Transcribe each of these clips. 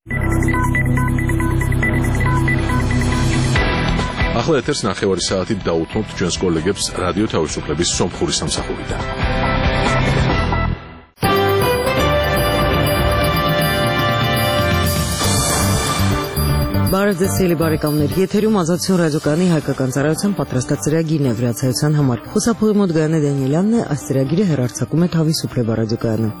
ახლა ეთერს ნახევარი საათით დაუთმობთ ჩვენს კოლეგებს რადიო თავისუფლების სომხური სამსახურიდან. Բարեձեւելի բարեկամներ, եթերում ազատություն ռադիոկայանի հայկական ծառայության պատրաստած ծրագիրն է վրացայության համար։ Խոսափողի մոտ Գայանե Դանիելյանն է, այս ծրագիրը հեռարձակում է Თავისუფლება ռադիոկայանը։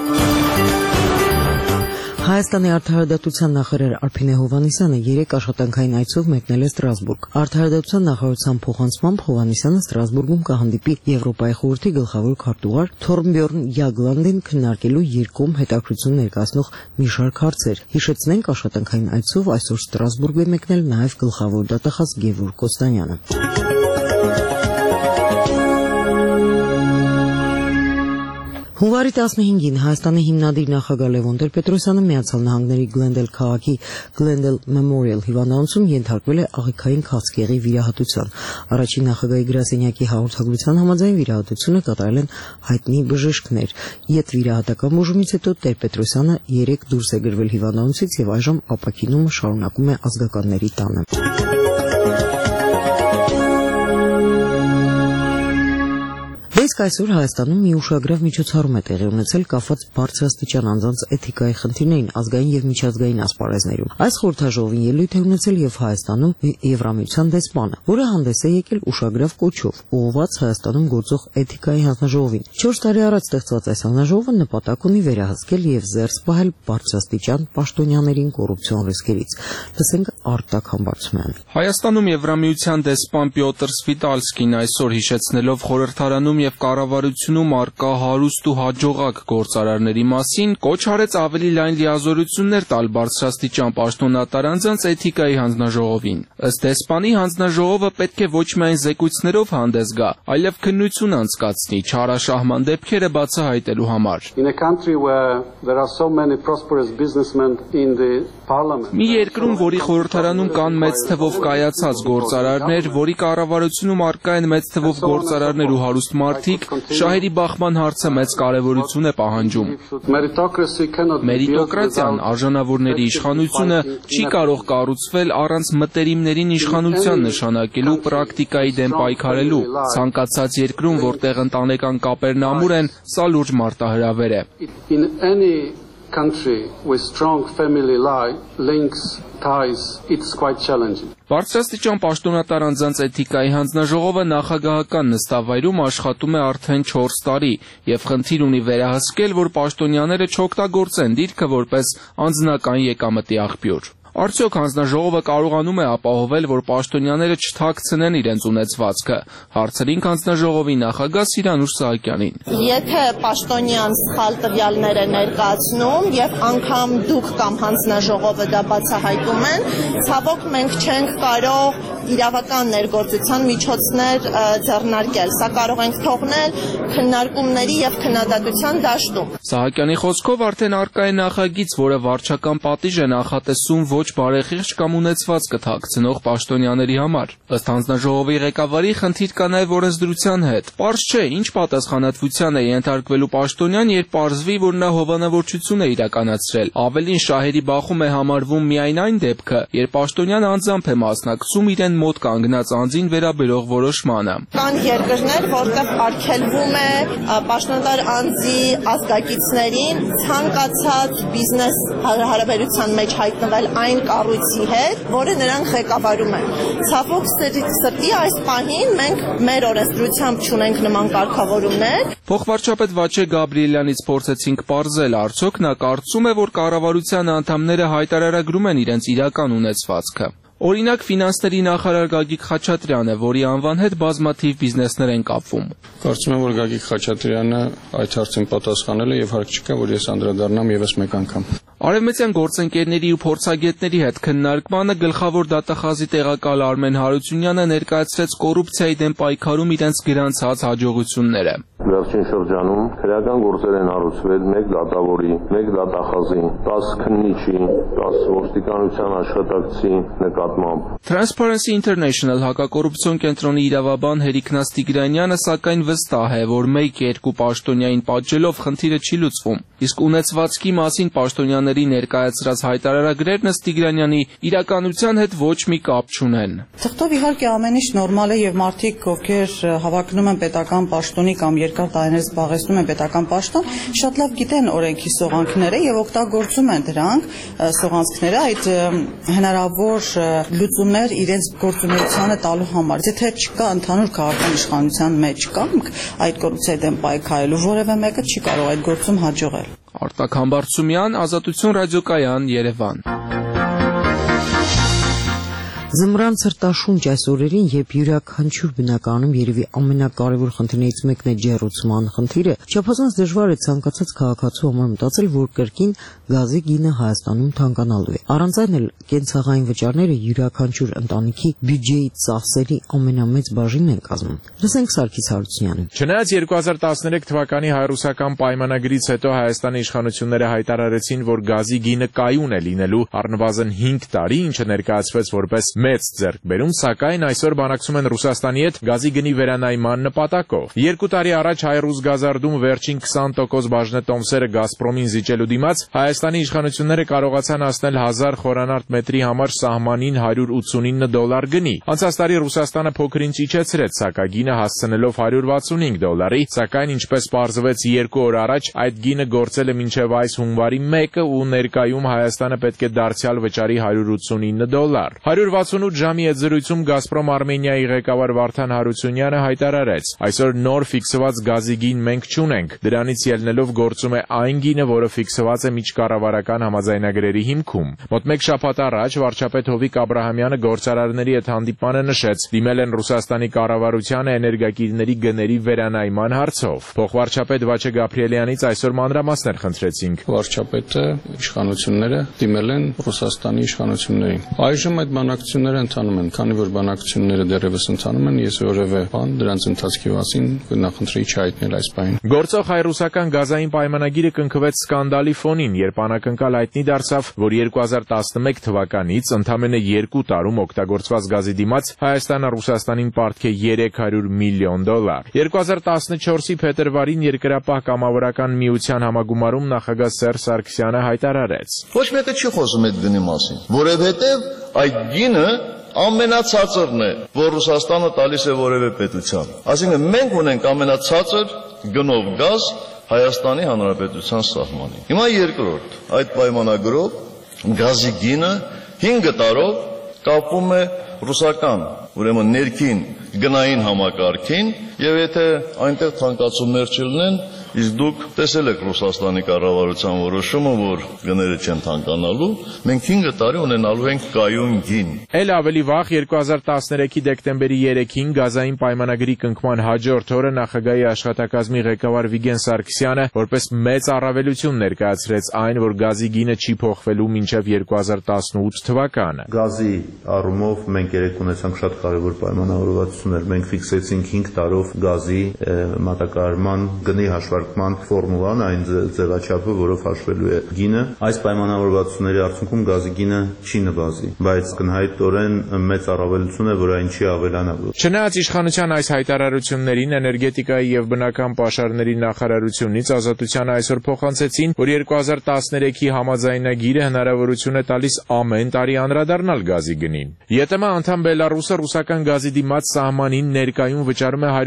Հայաստանի արդարադատության նախարար Արփինե Հովհաննիսյանը 3 աշխատանքային այցով մեկնել է Ստրասբուրգ։ Արդարադատության նախարարության փոխանցմամբ Հովհաննիսյանը Ստրասբուրգում կհանդիպի Եվրոպայի խորհրդի գլխավոր քարտուղար Թորնբյորն Յագլանդին քննարկելու երկկողմ հետաքրքրություն ներկայացնող մի շարք հարցեր։ Հիշեցնենք, աշխատանքային այցով այսօր Ստրասբուրգ է մեկնել նաև գլխավոր դատախազ Գևորգ Կոստանյանը։ Հունվարի 15-ին Հայաստանի հիմնադիր նախագահ Լևոն Տեր-Պետրոսյանը Միացյալ Նահանգների Գլենդել քաղաքի Glendale Memorial հիվանդանոցում ենթարկվել է աղիքային քաղցկեղի վիրահատության։ Առաջին նախագահի գրասենյակի հաղորդագրության համաձայն վիրահատությունը կատարել են հայտնի բժիշկներ։ Ետ վիրահատական բուժումից հետո Տեր-Պետրոսյանը 3 դուրս է գրվել հիվանդանոցից եւ այժմ ապակինումը շարունակում է ազգականների տանը։ Իսկ այսօր Հայաստանում մի ուշագրավ միջոցառում է տեղի ունեցել կապված բարձրաստիճան անձանց էթիկայի խնդիրներին ազգային եւ միջազգային ասպարեզներում։ Այս խորհրդաժողովին ելույթ է ունեցել եւ Հայաստանում Եվրամիության դեսպանը, որը հանդես է եկել ուշագրավ կոչով, ուղղված Հայաստանում գործող էթիկայի հանձնաժողովին։ 4 տարի առաջ ստեղծված այս հանձնաժողովը նպատակ ունի վերահսկել եւ զերծ պահել բարձրաստիճան պաշտոնյաներին կոռուպցիոն ռիսկերից։ Լսենք Արտակ Համբարձումյան։ Հայաստանում Եվրամիության դեսպան Պյոտր Սվիտալսկին այսօր հիշեցնելով խորհրդարանում եւ կառավարությունում արկա հարուստ ու հաջողակ գործարարների մասին կոչ արեց ավելի լայն լիազորություններ տալ բարձրաստիճան պաշտոնատար անձանց էթիկայի հանձնաժողովին։ Ըստ դեսպանի հանձնաժողովը պետք է ոչ միայն զեկույցներով հանդես գա, այլև քննություն անցկացնի չարաշահման դեպքերը բացահայտելու համար։ Մի երկրում, որի խորհրդարանում կան մեծ թվով կայացած գործարարներ, որի կառավարությունում արկա են մեծ թվով գործարարներ ու հարուստ մարդիկ, շահերի բախման հարցը մեծ կարևորություն է պահանջում։ Մերիտոկրատիան, արժանավորների իշխանությունը չի կարող կառուցվել առանց մտերիմներին իշխանության նշանակելու պրակտիկայի դեմ պայքարելու։ Ցանկացած երկրում, որտեղ ընտանեկան կապերն ամուր են, սա լուրջ մարտահրավեր է։ Country with strong family links, ties, it's quite challenging. Բարձրաստիճան պաշտոնատար անձանց էթիկայի հանձնաժողովը նախագահական նստավայրում աշխատում է արդեն 4 տարի եւ խնդիր ունի վերահսկել, որ պաշտոնյաները չօգտագործեն դիրքը որպես անձնական եկամտի աղբյուր։ Արդյոք հանձնաժողովը կարողանում է ապահովել, որ պաշտոնյաները չթաքցնեն իրենց ունեցվածքը։ Հարցրին հանձնաժողովի նախագահ Սիրանուշ Սահակյանին։ Եթե պաշտոնյան սխալ տվյալներ է ներկայացնում եւ անգամ դուք կամ հանձնաժողովը դա բացահայտում են, ցավոք մենք չենք կարող իրավական ներգործության միջոցներ ձեռնարկել։ Սա կարող ենք թողնել քննարկումների եւ քննադատության դաշտում։ Սահակյանի խոսքով արդեն արկա է նախագիծ, որը վարչական պատիժ է նախատեսում ոչ բարեխիղճ կամ ունեցվածքը թաքցնող պաշտոնյաների համար։ Ըստ հանձնաժողովի ղեկավարի խնդիր կա նաև օրենսդրության հետ։ Պարզ չէ, ինչ պատասխանատվության է ենթարկվելու պաշտոնյան, երբ պարզվի, որ նա հովանավորչություն է իրականացրել։ Ավելին շահերի բախում է համարվում միայն այն դեպքը, երբ պաշտոնյանը անձամբ է մասնակցում իրեն մոտ կանգնած անձին վերաբերող որոշմանը։ Կան երկրներ, որտեղ արգելվում է պաշտոնատար անձի ազգակիցներին ցանկացած բիզնես հարաբերության մեջ հայտնվել այն կառույցի հետ, որը նրանք ղեկավարում են։ Ցավոք սրտի այս պահին մենք մեր օրենսդրությամբ չունենք նման կարգավորումներ։ Փոխվարչապետ Վաչե Գաբրիելյանից փորձեցինք պարզել, արդյոք նա կարծում է, որ կառավարության անդամները հայտարարագրում են իրենց իրական ունեցվածքը։ Օրինակ ֆինանսների նախարար Գագիկ Խաչատրյանը, որի անվան հետ բազմաթիվ բիզնեսներ են կապվում։ Կարծում եմ, որ Գագիկ Խաչատրյանը այդ հարցին պատասխանել է եւ հարկ չկա, որ ես անդրադառնամ եւս մեկ անգամ։ Արևմտյան գործընկերների ու փորձագետների հետ քննարկմանը գլխավոր դատախազի տեղակալ Արմեն Հարությունյանը ներկայացրեց կոռուպցիայի դեմ պայքարում իրենց գրանցած հաջողությունները։ Վերջին շրջանում քրեական գործեր են հարուցվել 1 դատավորի, 1 դատախազի, 10 քննիչի, 10 ոստիկանության աշխատակցի նկատմամբ։ Transparency International հակակոռուպցիոն կենտրոնի իրավաբան Հերիկ Տիգրանյանը սակայն վստահ է, որ 1-2 պաշտոնյային պատժելով խնդիրը չի լուծվում։ Իսկ ունեցվածքի մասին պաշտոնյաների ներկայացրած հայտարարագրերն ըստ Տիգրանյանի իրականության հետ ոչ մի կապ չունեն։ Թղթով իհարկե ամեն ինչ նորմալ է եւ մարդիկ, ովքեր հավակնում են պետական պաշտոնի կամ երկար տարիներ զբաղեցնում են պետական պաշտոն, շատ լավ գիտեն օրենքի սողանքները եւ օգտագործում են դրանք սողանքները այդ հնարավոր լուծումներ իրենց գործունեությանը տալու համար։ Եթե չկա ընդհանուր քաղաքական իշխանության մեջ կամք այդ կոռուպցիայի դեմ պայքարելու, որևէ մեկը չի կարող այդ գործում հաջողել։ Արտակ Համբարձումյան, Ազատություն ռադիոկայան, Երևան։ Զմռան ցրտաշունչ այս օրերին, երբ յուրաքանչյուր բնականում երևի ամենակարևոր խնդիրներից մեկն է ջեռուցման խնդիրը, չափազանց դժվար է ցանկացած քաղաքացու համար մտածել, որ կրկին գազի գինը Հայաստանում թանկանալու է։ Առանց այն էլ կենցաղային վճարները յուրաքանչյուր ընտանիքի բյուջեի ծախսերի ամենամեծ բաժինն են կազմում։ Լսենք Սարգիս Հարությունյանին։ Չնայած 2013 թվականի հայ-ռուսական պայմանագրից հետո Հայաստանի իշխանությունները հայտարարեցին, որ գազի գինը կայուն է լինելու առնվազն 5 տարի, ինչը ներկայացվեց որպես մեծ ձեռքբերում, սակայն այսօր բանակցում են Ռուսաստանի հետ գազի գնի վերանայման նպատակով։ 2 տարի առաջ հայ-ռուս գազարդում վերջին 20% բաժնետոմսերը Գազպրոմին զիջելու դիմաց Հայաստանի իշխանությունները կարողացան հասնել 1000 խորանարդ մետրի համար սահմանին $189 գնի։ Անցած տարի Ռուսաստանը փոքր-ինչ իջեցրեց սակագինը հասցնելով $165, սակայն ինչպես պարզվեց 2 օր առաջ, այդ գինը գործել է մինչև այս հունվարի 1-ը ու ներկայում Հայաստանը պետք է դարձյալ վճարի $189։ 168 ժամի այդ զրույցում Գազպրոմ Արմենիայի ղեկավար Վարդան Հարությունյանը հայտարարեց. այսօր նոր ֆիքսված գազի գին մենք չունենք, դրանից ելնելով գործում է այն գինը, որը ֆիքսված է միջկառավարական համաձայնագրերի հիմքում։ Մոտ 1 շաբաթ առաջ վարչապետ Հովիկ Աբրահամյանը գործարարների հետ հանդիպմանը նշեց, դիմել են Ռուսաստանի կառավարությանը էներգակիրների գների վերանայման հարցով։ Փոխվարչապետ Վաչե Գաբրիելյանից այսօր մանրամասներ խնդրեցինք։ Վարչապետը, իշխանությունները դիմել են Ռուսաստանի իշխանություններին։ Այժմ այդ բանակցությունները ընթանում են, քանի որ բանակցությունները դեռևս ընթանում են, ես որևէ բան դրանց ընթացքի մասին նախընտրեի չհայտնել այս պահին։ Գործող հայ-ռուսական գազային պայմանագիրը կնքվեց սկանդալի ֆոնին, երբ անակնկալ հայտնի դարձավ, որ 2011 թվականից ընդամենը 2 տարում օգտագործված գազի դիմաց Հայաստանը Ռուսաստանին պարտք է $300 միլիոն։ 2014-ի փետրվարին Երկրապահ կամավորական միության համագումարում նախագահ Սերժ Սարգսյանը հայտարարեց. Ոչ մեկը չի խոսում այդ գնի մասին, որովհետև այդ գինը ամենացածրն է, որ Ռուսաստանը տալիս է որևէ պետության։ Այսինքն մենք ունենք ամենացածր գնով գազ Հայաստանի Հանրապետության սահմանին։ Հիմա երկրորդ, այդ պայմանագրով գազի գինը 5 տարով կապվում է ռուսական, ուրեմն ներքին գնային համակարգին, եւ եթե այնտեղ ցանկացումներ չլինեն, իսկ դուք տեսել եք Ռուսաստանի կառավարության որոշումը, որ գները չեն թանկանալու, մենք 5 տարի ունենալու ենք կայուն գին։ Էլ ավելի վաղ 2013-ի դեկտեմբերի 3-ին գազային պայմանագրի կնքման հաջորդ օրը նախագահի աշխատակազմի ղեկավար Վիգեն Սարգսյանը որպես մեծ առավելություն ներկայացրեց այն, որ գազի գինը չի փոխվելու մինչև 2018 թվականը։ Գազի առումով մենք երեք ունեցանք շատ կարևոր պայմանավորվածություններ։ Մենք ֆիքսեցինք 5 տարով գազի մատակարարման գնի հաշվարկման ֆորմուլան, այն ձևաչափը, որով հաշվելու է գինը։ Այս պայմանավորվածությունների արդյունքում գազի գինը չի նվազի, բայց կնհայտորեն մեծ առավելություն է, որ այն չի ավելանա։ Չնայած իշխանության այս հայտարարություններին էներգետիկայի եւ բնական պաշարների նախարարությունից Ազատությանը այսօր փոխանցեցին, որ 2013-ի համաձայնագիրը հնարավորություն է տալիս ամեն տարի անդրադառնալ գազի գնին։ ԵՏՄ անդամ Բելարուսը ռուսական գազի դիմաց սահմանին ներկայում վճարում է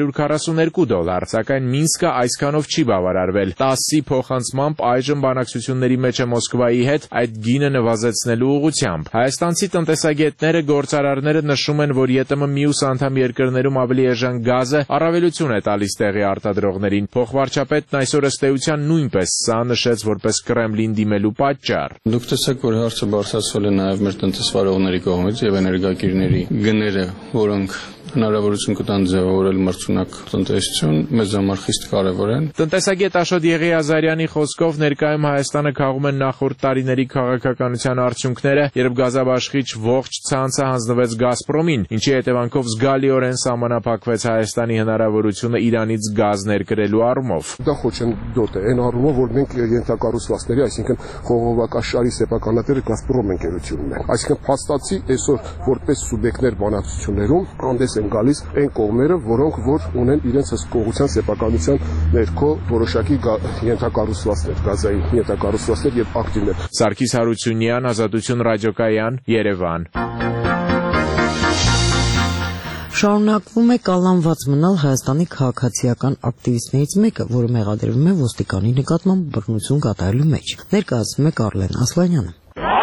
$142, սակայն Մինսկը այսքանով չի բավարարվել։ 10-ի փոխանցմամբ այժմ բանակցությունների մեջ է Մոսկվայի հետ այդ գինը նվազեցնելու ուղղությամբ։ Հայաստանցի տնտեսագետները, գործարարները նշում են, որ ԵՏՄ մյուս անդամ երկրներում ավելի էժան գազը առավելություն է տալիս տեղի արտադրողներին։ Փոխվարչապետն այսօր ըստ էության նույնպես սա նշեց որպես Կրեմլին դիմելու պատճառ։ Դուք տեսեք, որ հարցը բարձրացվել է նաև մեր տնտեսվարողների կողմից եւ էներգակիրների գները, որոնք հնարավորություն կտան ձևավորել մրցունակ տնտեսություն, մեզ համար խիստ կարևոր են։ Տնտեսագետ Աշոտ Եղիազարյանի խոսքով ներկայում Հայաստանը քաղում է նախորդ տարիների քաղաքականության արդյունքները, երբ գազաբաշխիչ ողջ ցանցը հանձնվեց Գազպրոմին, ինչի հետևանքով զգալիորեն սահմանափակվեց Հայաստանի հնարավորությունը Իրանից գազ ներկրելու առումով։ Դա խոչընդոտ է, այն առումով, որ մենք ենթակառուցվածքների, այսինքն խողովակաշարի սեփականատերը Գազպրոմ ընկերությունն է։ Այսինքն փաստացի այսօր որպես սուբյեկտներ բանակցություններում հանդես են գալիս այն կողմերը, որոնք որ ունեն իրենց հսկողության սեփականության ներքո որոշակի ենթակառուցվածքներ, գազային ենթակառուցվածքներ եւ ակտիվներ։ Սարգիս Հարությունյան, Ազատություն ռադիոկայան, Երևան։ Շարունակվում է կալանված մնալ Հայաստանի քաղաքացիական ակտիվիստներից մեկը, որը մեղադրվում է ոստիկանի նկատմամբ բռնություն կատարելու մեջ։ Ներկայացնում է Կարլեն Ասլանյանը։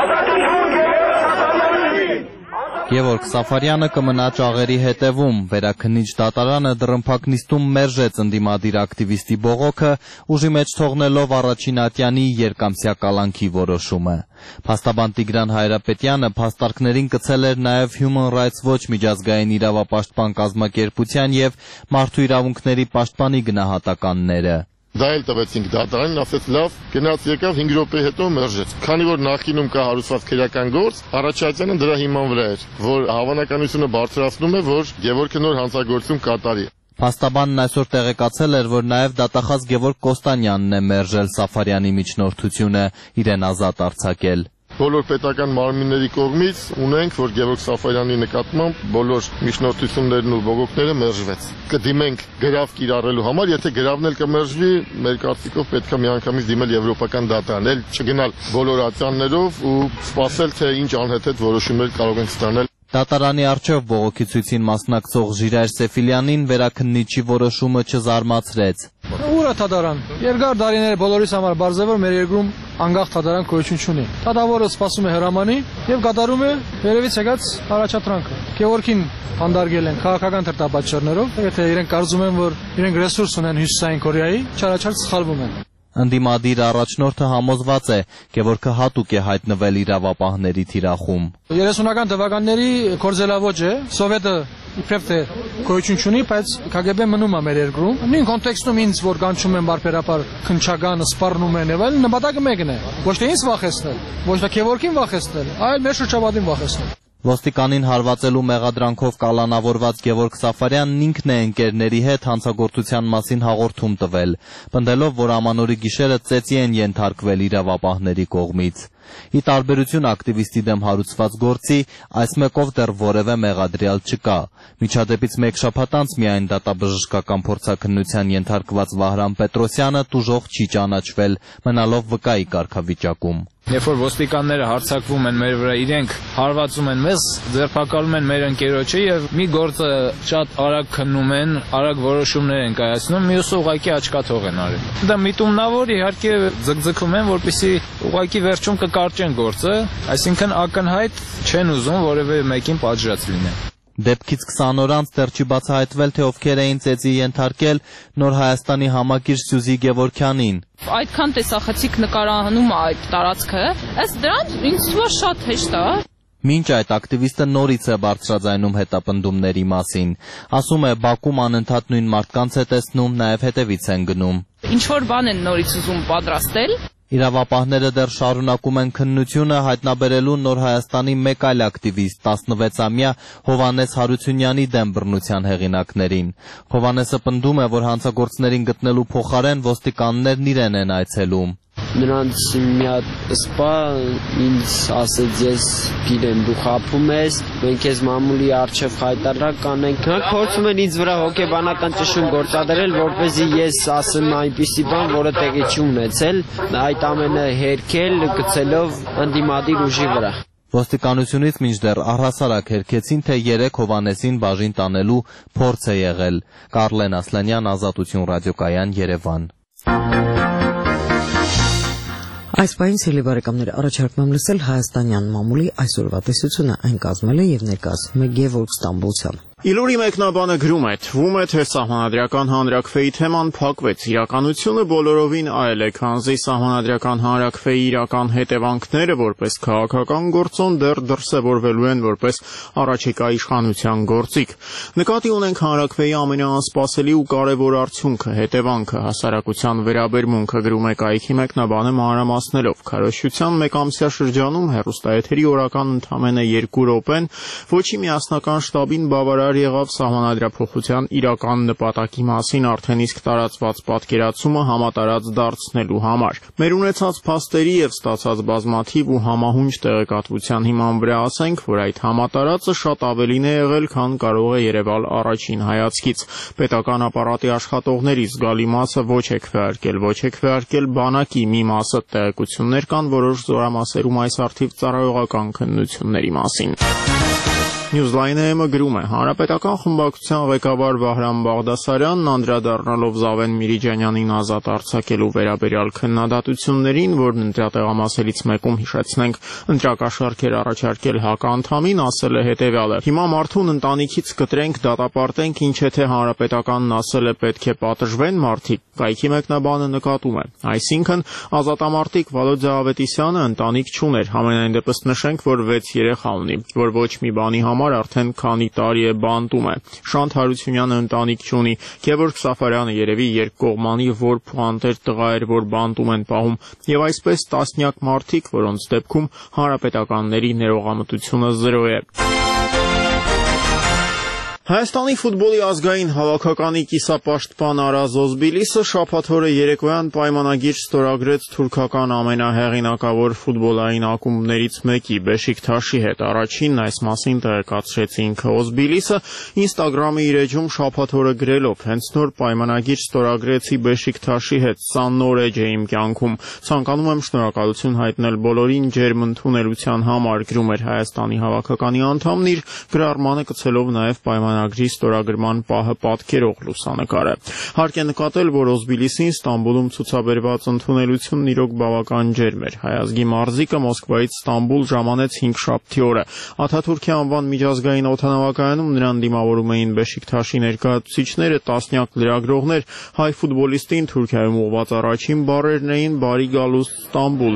Գևորգ Սաֆարյանը կմնա ճաղերի հետևում, վերաքննիչ դատարանը դռնփակ նիստում մերժեց ընդդիմադիր ակտիվիստի բողոքը, ուժի մեջ թողնելով առաջին ատյանի երկամսյա կալանքի որոշումը։ Փաստաբան Տիգրան Հայրապետյանը փաստարկներին կցել էր նաև Human Rights Watch միջազգային իրավապաշտպան կազմակերպության եւ Մարդու իրավունքների պաշտպանի գնահատականները։ Դա էլ տվեցինք դատարանին, ասեց լավ, գնաց եկավ 5 րոպե հետո մերժեց։ Քանի որ նախինում կա հարուցված քրեական գործ, առաջացանը դրա հիման վրա էր, որ հավանականությունը բարձրացնում է, որ Գևորգը նոր հանցագործություն կատարի։ Փաստաբանն այսօր տեղեկացել էր, որ նաև դատախազ Գևորգ Կոստանյանն է մերժել Սաֆարյանի միջնորդությունը, իրեն ազատ արձակել։ Բոլոր պետական մարմինների կողմից ունենք, որ Գևորգ Սաֆարյանի նկատմամբ բոլոր միջնորդություններն ու բողոքները մերժվեց։ Կդիմենք գրավ կիրառելու համար, եթե գրավն էլ կմերժվի, մեր կարծիքով պետք է միանգամից դիմել եվրոպական դատարան, էլ չգնալ բոլոր ատյաններով ու սպասել, թե ինչ անհեթեթ որոշումներ կարող ենք ստանալ։ Դատարանի առջև բողոքի ցույցին մասնակցող Ժիրայր Սեֆիլյանին վերաքննիչի որոշումը չզարմացրեց։ Ուր է դատարան։ Երկար տարիներ բոլորիս համար բարձր է, որ մեր երկրում անկախ դատարան գոյություն չունի։ Դատավորը սպասում է հրամանի եւ կատարում է երևից եկած առաջադրանքը։ Գևորգին հանդարգել են քաղաքական թերթապատճառներով, եթե իրենք կարծում են, որ իրենք ռեսուրս ունեն Հյուսիսային Կորեայի, չարաչար սխալվում են։ Ընդդիմադիր առաջնորդը համոզված է, Գևորգը հատուկ է հայտնվել իրավապահների թիրախում։ 30-ական թվականների կորզելավոճ է, Սովետը իբրև թե գոյություն չունի, բայց KGB մնում է մեր երկրում։ Նույն կոնտեքստում ինձ որ կանչում են բարբերաբար քնչական, սպառնում են եւ այլն, նպատակը մեկն է։ Ոչ թե ինձ վախեցնել, ոչ թե Գևորգին վախեցնել, այլ մեր շրջապատին վախեցնել։ Ոստիկանին հարվածելու մեղադրանքով կալանավորված Գևորգ Սաֆարյանն ինքն է ընկերների հետ հանցագործության մասին հաղորդում տվել, պնդելով, որ ամանորի գիշերը ծեծի են ենթարկվել իրավապահների կողմից։ Ի տարբերություն ակտիվիստի դեմ հարուցված գործի, այս մեկով դեռ որևէ մեղադրյալ չկա։ Միջադեպից մեկ շաբաթ անց միայն դատաբժշկական փորձաքննության ենթարկված Վահրամ Պետրոսյանը տուժող չի ճանաչվել, մնալով վկայի կարգավիճակում։ Երբ որ ոստիկանները հարձակվում են մեր վրա, իրենք հարվածում են մեզ, ձերբակալում են մեր ընկերոջը եւ մի գործը շատ արագ քննում են, արագ որոշումներ են կայացնում, մյուսը ուղղակի աչքաթող են արել։ Դա միտումնավոր իհարկե ձգձգում են, որպեսզի ուղղակի վերջում կկարճեն գործը, այսինքն ակնհայտ չեն ուզում որևէ մեկին պատժած լինել։ Դեպքից 20 օր անց դեռ չի բացահայտվել, թե ովքեր էին ծեծի ենթարկել Նոր Հայաստանի համակիր Սյուզի Գևորգյանին։ Այդքան տեսախցիկ նկարահանում է այդ տարածքը, ըստ դրան ինձ թվում է շատ հեշտ է։ Մինչ այդ ակտիվիստը նորից է բարձրաձայնում հետապնդումների մասին։ Ասում է, Բաքում անընդհատ նույն մարդկանց է տեսնում, նաև հետևից են գնում։ Ինչ որ բան են նորից ուզում պատրաստել։ Իրավապահները դեռ շարունակում են քննությունը, հայտնաբերելու Նոր Հայաստանի մեկ այլ ակտիվիստ, 16-ամյա Հովհաննես Հարությունյանի դեմ բռնության հեղինակներին։ Հովհաննեսը պնդում է, որ հանցագործներին գտնելու փոխարեն ոստիկաններն իրեն են այցելում։ Նրանց մի հատ սպա ինձ ասեց, ես գիտեմ դու խաբում ես, մենք ես մամուլի առջև խայտարակ կանենք։ Նրանք փորձում են ինձ վրա հոգեբանական ճնշում գործադրել, որպեսզի ես ասեմ այնպիսի բան, որը տեղի չի ունեցել, այդ ամենը հերքել գցելով ընդդիմադիր ուժի վրա։ Ոստիկանությունից մինչդեռ առհասարակ հերքեցին, թե 3 Հովհաննեսին բաժին տանելու փորձ է եղել։ Կարլեն Ասլանյան, Ազատություն ռադիոկայան, Երևան։ Այս պահին սիրելի բարեկամներ, առաջարկում եմ լսել հայաստանյան մամուլի այսօրվա տեսությունը, այն կազմել է եւ ներկայացնում է Գևորգ Ստամբուլցյանը։ Իլուրի մեկնաբանը գրում է, թվում է, թե սահմանադրական հանրաքվեի թեման փակվեց, իրականությունը բոլորովին այլ է, քանզի սահմանադրական հանրաքվեի իրական հետևանքները որպես քաղաքական գործոն դեռ դրսևորվելու են որպես առաջիկա իշխանության գործիք։ Նկատի ունենք հանրաքվեի ամենաանսպասելի ու կարևոր արդյունքը, հետևանքը, հասարակության վերաբերմունքը, գրում է կայքի մեկնաբանը մանրամասներով։ Քարոզչության մեկամսյա շրջանում հեռուստաեթերի օրական ընդամենը 2 րոպեն ոչի միասնական շտաբին բավարար եղավ սահմանադրափոխության իրական նպատակի մասին արդեն իսկ տարածված պատկերացումը համատարած դարձնելու համար։ Մեր ունեցած փաստերի եւ ստացած բազմաթիվ ու համահունչ տեղեկատվության հիման վրա ասենք, որ այդ համատարածը շատ ավելին է եղել, քան կարող է երևալ առաջին հայացքից։ Պետական ապարատի աշխատողների զգալի մասը ոչ է քվեարկել բանակի մի մասը տեղեկություններ կան որոշ զորամասերում այս արդիվ ծառայողական քննությունների մասին։ Newsline-ը գրում է. Հանրապետական խմբակցության ղեկավար Վահրամ Բաղդասարյանն անդրադառնալով Զավեն Միրիջանյանին ազատ արձակելու վերաբերյալ քննադատություններին, որն ընտրատեղամասերից մեկում հիշեցնենք ընտրակաշառքեր առաջարկել հակաանդամին, ասել է հետևյալը. Հիմա մարդուն ընտանիքից կտրենք, դատապարտենք, ինչ եթե հանրապետականն ասել է պետք է պատժվեն մարդիկ, կայքի մեկնաբանը նկատում է։ Այսինքն ազատամարտիկ Վալոդյա Ավետիսյանը ընտանիք չուներ, համենայն դեպս նշենք, որ 6 երեխա ունի, որ ոչ մի բանի համար արդեն քանի տարի է բանտում է։ Շանթ Հարությունյանը ընտանիք չունի, Գևորգ Սաֆարյանը երևի երկկողմանի որ փուանտեր տղա էր, որ բանտում են պահում, եւ այսպես տասնյակ մարդիկ, որոնց դեպքում հանրապետականների ներողամտությունը 0 է։ Հայաստանի ֆուտբոլի ազգային հավաքականի կիսապաշտպան Արազ Օզբիլիսը շաբաթ օրը երեկոյան պայմանագիր ստորագրեց թուրքական ամենահեղինակավոր ֆուտբոլային ակումբներից մեկի Բեշիկթաշի հետ։ Առաջինն այս մասին տեղեկացրեց ինքը Օզբիլիսը Instagram-ի իր էջում շաբաթ օրը գրելով. հենց նոր պայմանագիր ստորագրեցի Բեշիկթաշի հետ, սա նոր էջ է իմ կյանքում։ Ցանկանում եմ շնորհակալություն հայտնել բոլորին ջերմ ընդունելության համար, գրում էր Հայաստանի հավաքականի անդամն իր գրառմանը գցելով նաև պայմանագրի ստորագրման պահը պատկերող լուսանկարը։ Հարկ է նկատել, որ Օզբիլիսին Ստամբուլում ցուցաբերված ընդունելությունն իրոք բավական ջերմ էր։ Հայազգի մարզիկը Մոսկվայից Ստամբուլ ժամանեց 5-շաբթի օրը։ Աթաթուրքի անվան միջազգային օդանավակայանում նրան դիմավորում էին Բեշիկթաշի ներկայացուցիչները, տասնյակ լրագրողներ, հայ ֆուտբոլիստին Թուրքիայում ուղղված առաջին բառերն էին բարի գալուստ Ստամբուլ։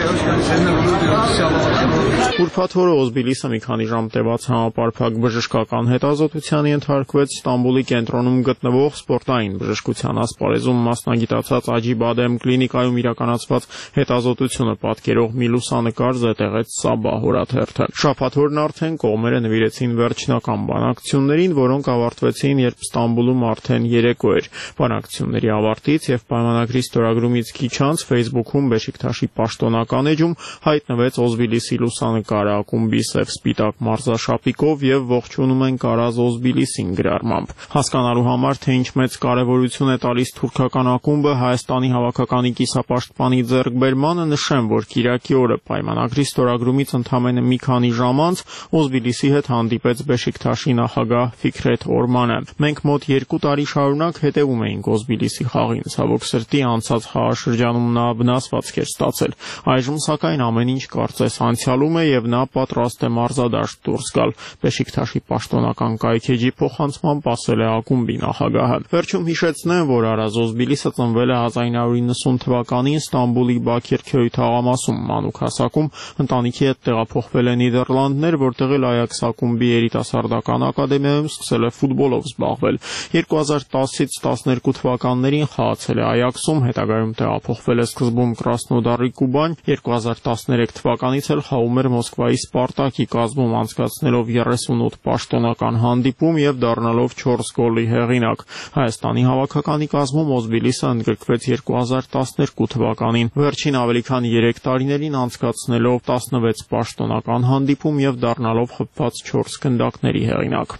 Ուրբաթ օրը Օզբիլիսը մի քանի ժամ տևած համապարփակ բժշկական հետազոտության ենթարկվեց Ստամբուլի կենտրոնում գտնվող սպորտային բժշկության ասպարեզում մասնագիտացած Աջիբադեմ կլինիկայում իրականացված հետազոտությունը պատկերող մի լուսանկար զետեղեց Սաբահ օրաթերթը։ Շաբաթ օրն արդեն կողմերը նվիրեցին վերջնական բանակցություններին, որոնք ավարտվեցին, երբ Ստամբուլում արդեն երեկո էր։ Բանակցությունների ավարտից եւ պայմանագրի ստորագրումից քիչ անց Facebook-ում Բեշիկթաշի պաշտոնական էջում հայտնվեց Օզբիլիսի լուսանկարը ակումբի սև սպիտակ մարզաշապիկով եւ ողջունում ենք Արազ Օզբիլիսին գրառմամբ։ Հասկանալու համար, թե ինչ մեծ կարևորություն է տալիս թուրքական ակումբը Հայաստանի հավաքականի կիսապաշտպանի ձեռքբերմանը, նշեմ, որ Կիրակի օրը պայմանագրի ստորագրումից ընդամենը մի քանի ժամ անց Օզբիլիսի հետ հանդիպեց Բեշիկթաշի նախագահ Ֆիքրեթ Օրմանը։ Մենք մոտ 2 տարի շարունակ հետևում էինք Օզբիլիսի խաղին, ցավոք սրտի անցած խաղաշրջանում նա վնասվածք էր ստացել։ Այժմ սակայն ամեն ինչ կարծես անցյալում է եւ նա պատրաստ է մարզադաշտ դուրս գալ։ Բեշիկթաշի պաշտոնական կայքեջի փոխանցմամբ ասել է ակումբի նախագահը։ Վերջում հիշեցնեմ, որ Արազ Օզբիլիսը ծնվել է 1990 թվականին Ստամբուլի Բաքիրքյոյ թաղամասում մանուկ հասակում, ընտանիքի հետ տեղափոխվել է Նիդերլանդներ, որտեղ էլ Այաքս ակումբի երիտասարդական ակադեմիայում սկսել է ֆուտբոլով զբաղվել։ 2010-ից 12 թվականներին խաղացել է Այաքսում, հետագայում տեղափոխվել է սկզբում Կրասնոդարի Կուբան, 2013 թվականից էլ խաղում էր Մոսկվայի Սպարտակի կազմում, անցկացնելով 38 պաշտոնական հանդիպում եւ դառնալով 4 գոլի հեղինակ։ Հայաստանի հավաքականի կազմում Օզբիլիսը ընդգրկվեց 2012 թվականին, վերջին ավելի քան 3 տարիներին անցկացնելով 16 պաշտոնական հանդիպում եւ դառնալով խփված 4 գնդակների հեղինակ։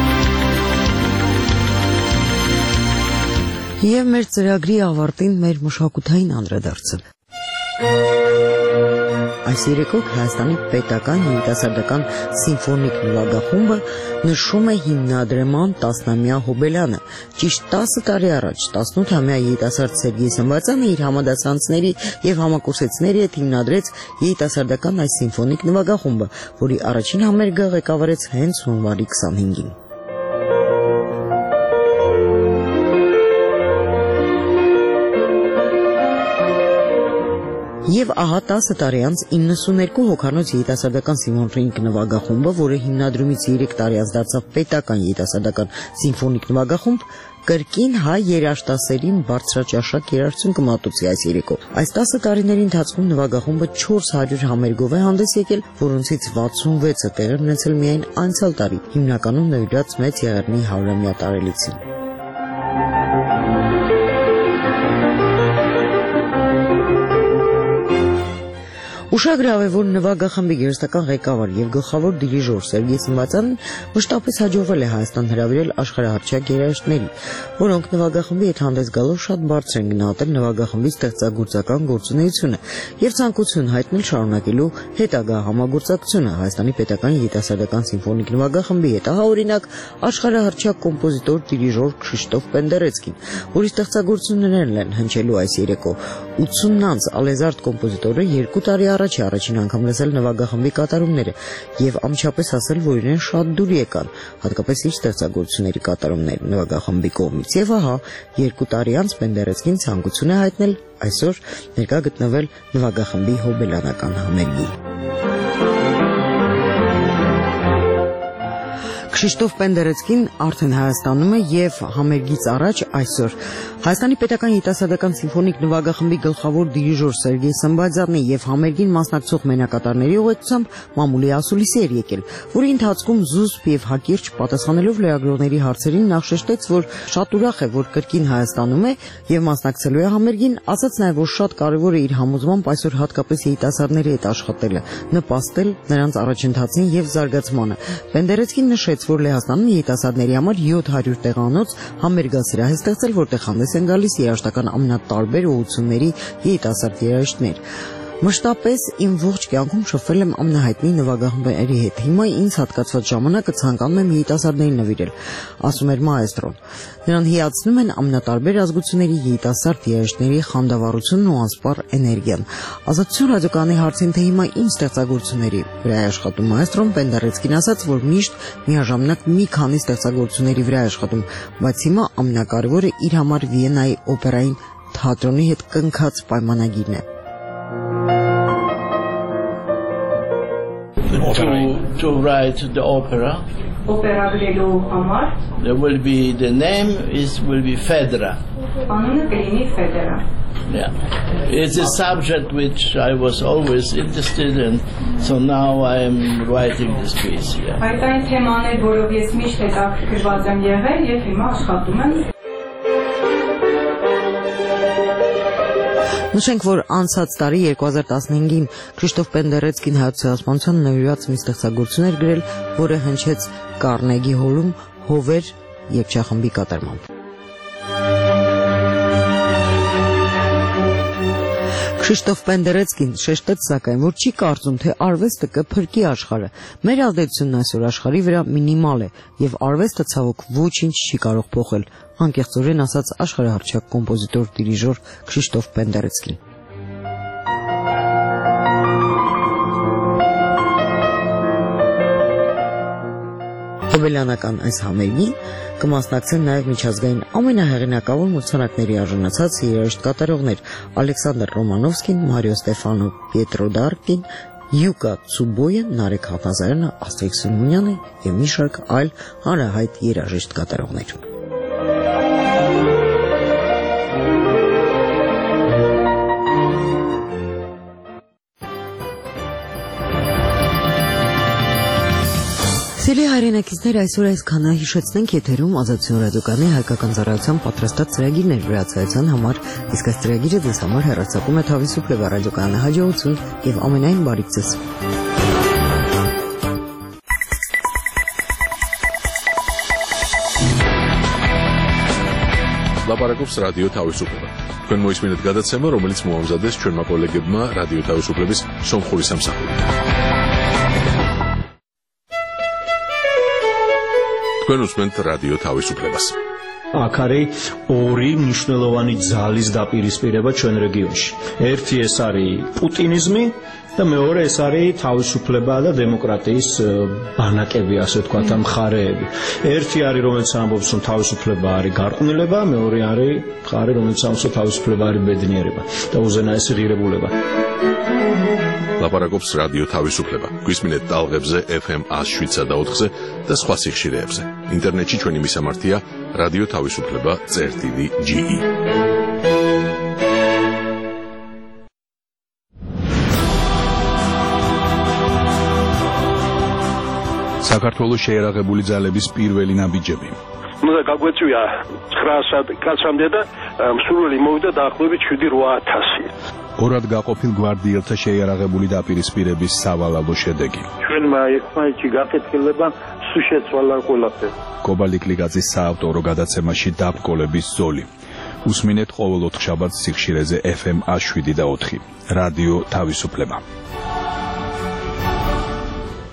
Եվ մեր ծրագրի ավարտին մեր մշակութային անդրադարձը։ Այս երեկոք Հայաստանի պետական երիտասարդական սիմֆոնիկ նվագախումբը նշում է հիմնադրման 10-ամյա հոբելյանը։ Ճիշտ 10 տարի առաջ 18-ամյա երիտասարդ Սերգեյ Սմբացյանը իր համադասանցների եւ համակուրսեցիների հետ հիմնադրեց երիտասարդական այս սիմֆոնիկ նվագախումբը, որի առաջին համերգը ղեկավարեց հենց հունվարի 25-ին։ Եվ ահա 10 տարի անց 92 հոգանոց երիտասարդական սիմֆոնիկ նվագախումբը, որը հիմնադրումից 3 տարի անց դարձավ պետական երիտասարդական սիմֆոնիկ նվագախումբ, կրկին հայ երաժշտասերին բարձրաճաշակ երաժշտություն կմատուցի այս երեկո։ Այս 10 տարիների ընթացքում նվագախումբը 400 համերգով է հանդես եկել, որոնցից 66-ը տեղի ունեցել միայն անցյալ տարի, հիմնականում նվիրված Մեծ Եղեռնի 100-ամյա տարելիցին։ Ուշագրավ է, որ նվագախմբի գերստական ղեկավար եւ գլխավոր դիրիժոր Սերգեյ Սմբատյանին մշտապես հաջողվել է Հայաստան հրավիրել աշխարհահռչակ երաժիշտների, որոնք նվագախմբի հետ հանդես գալով շատ բարձր են գնահատել նվագախմբի ստեղծագործական գործունեությունը եւ ցանկություն հայտնել շարունակելու հետագա համագործակցությունը Հայաստանի պետական երիտասարդական սիմֆոնիկ նվագախմբի հետ։ Ահա օրինակ աշխարհահռչակ կոմպոզիտոր դիրիժոր Քրիշտոֆ Պենդերեցկին, որի ստեղծագործություններն են հնչելու այս երեկո։ 80-անց ալեզարդ կոմպոզիտորը 2 տարի առաջ առաջին անգամ լսել նվագախմբի կատարումները եւ ամչապես ասել, որ իրեն շատ դուր եկան, հատկապես իր ստեղծագործությունների կատարումները նվագախմբի կողմից։ Եվ ահա 2 տարի անց Պենդերեցկին ցանկություն է հայտնել այսօր ներկա գտնվել նվագախմբի հոբելյանական համերգի։ Քրիշտոֆ Պենդերեցկին արդեն Հայաստանում է եւ համերգից առաջ այսօր Հայաստանի պետական երիտասարդական սիմֆոնիկ նվագախմբի գլխավոր դիրիժոր Սերգեյ Սմբատյանի եւ համերգին մասնակցող մենակատարների ուղեկցությամբ մամուլի ասուլիսի էր եկել, որի ընթացքում զուսպ եւ հակիրճ պատասխանելով լրագրողների հարցերին նախ շեշտեց, որ շատ ուրախ է, որ կրկին Հայաստանում է եւ մասնակցելու է համերգին, ասաց նաեւ, որ շատ կարեւոր է իր համոզմամբ այսօր հատկապես երիտասարդների հետ աշխատելը, նպաստել նրանց առաջընթացին եւ զարգացմանը։ Պենդերեցկին նշեց, որ Լեհաստանում երիտասարդների համար 700 տեղանոց համերգասրահ է ստեղծել, որտեղ հանդես են գալիս երաժշտական ամենատարբեր ուղղությունների երիտասարդ երաժիշտներ։ Մշտապես իմ ողջ կյանքում շփվել եմ ամենահայտնի նվագախմբերի հետ։ Հիմա ինձ հատկացված ժամանակը ցանկանում եմ երիտասարդներին նվիրել, ասում էր մաեստրոն։ Նրան հիացնում են ամենատարբեր ազգությունների երիտասարդ երաժիշտների խանդավառությունն ու անսպառ էներգիան։ Ազատություն ռադիոկայանի հարցին, թե հիմա ինչ ստեղծագործությունների վրա է աշխատում մաեստրոն, Պենդերեցկին ասաց, որ միշտ միաժամանակ մի քանի ստեղծագործությունների վրա է աշխատում, բայց հիմա ամենակարևորը իր համար Վիեննայի օպերային թատրոնի հետ կնքած պայմանագիրն է։ To write the opera. There will be the name will be Fedra. Yeah. It's a subject which I was always interested in, so now I am writing this piece. Նշենք, որ անցած տարի 2015-ին Քրիշտոֆ Պենդերեցկին հայոց ցեղասպանության նվիրված մի ստեղծագործություն էր գրել, որը հնչեց Կարնեգի հոլում Հովեր երգչախմբի կատարմամբ։ Քրիշտոֆ Պենդերեցկին շեշտեց սակայն, որ չի կարծում, թե արվեստը կփրկի աշխարհը։ Մեր ազդեցությունն այսօր աշխարհի վրա մինիմալ է, եւ արվեստը ցավոք ոչինչ չի կարող փոխել, անկեղծորեն ասաց աշխարհահռչակ կոմպոզիտոր դիրիժոր Քրիշտոֆ Պենդերեցկին։ Հոբելյանական այս համերգին կմասնակցեն նաև միջազգային ամենահեղինակավոր մրցանակների արժանացած երաժիշտ կատարողներ Ալեքսանդր Ռոմանովսկին, Մարիո Ստեֆանո Պիետրոդարկին, Յուկա Ցուբոյը, Նարեկ Հաֆնազարյանը, Աստղիկ Սիմոնյանը եւ մի շարք այլ հանրահայտ երաժիշտ կատարողներ։ Սիրելի հայրենակիցներ, այսօր այսքանը հիշեցնենք եթերում Ազատություն ռադիոկայանի հայկական ծառայության պատրաստած ծրագիրներ վրացայության համար, իսկ այս ծրագիրը ձեզ համար հեռարձակում է Թավի Սուպլեվա ռադիոկայանը հաջողություն եւ ամենայն բարիք ձեզ։ Լապարակոպս ռադիո Թավի Սուպլեվա։ Քան մոյս մինուտ գադացեմը, ռոմելից մուամզադես չորմա կոլեգեբմա ռադիո Թավի Սուպլեվիս Սոմխորիս ամսախորի։ Կոնուսմենտ ռադիո Թավի Սուպլեվաս։ Ակարի օրի მნიშვნელოვანი ძალის დაპირისპირება ჩვენ რეგიონში. ერთი ეს არის პუტინიზმი, და მეორე ეს არის თავისუფლება და დემოკრატიის ბანაკები, ასე ვთქვათ, მხარეები. ერთი არის, რომელიც ამბობს, რომ თავისუფლება არის გარყვნილება, მეორე არის მხარე, რომელიც ამბობს, რომ თავისუფლება არის ბედნიერება და უზენაესი ღირებულება. ლაპარაკობს რადიო თავისუფლება. გვისმინეთ ტალღებზე FM 107-ზე და 4-ზე და სხვა სიხშირეებზე. ინტერნეტში ჩვენი მისამართია რადიო თავისუფლება.ge. საქართველოს შეერაღებული ძალების პირველი ნაბიჯები. უნდა გაგვეწვია 900 კაცამდე და მსურველი მოვიდა დაახლოებით 7-8000. ორად გაყოფილ გვარდიელთა შეიარაღებული დაპირისპირების სავალალო შედეგი. ჩვენმა ერთმანეთში გაკეთილება სულ შეცვალა ყველაფერი. კობალიკლიკაძის საავტორო გადაცემაში დაბრკოლების ზოლი. უსმინეთ ყოველ 4 შაბათს სიხშირეზე FM 107 და 4. რადიო თავისუფლება.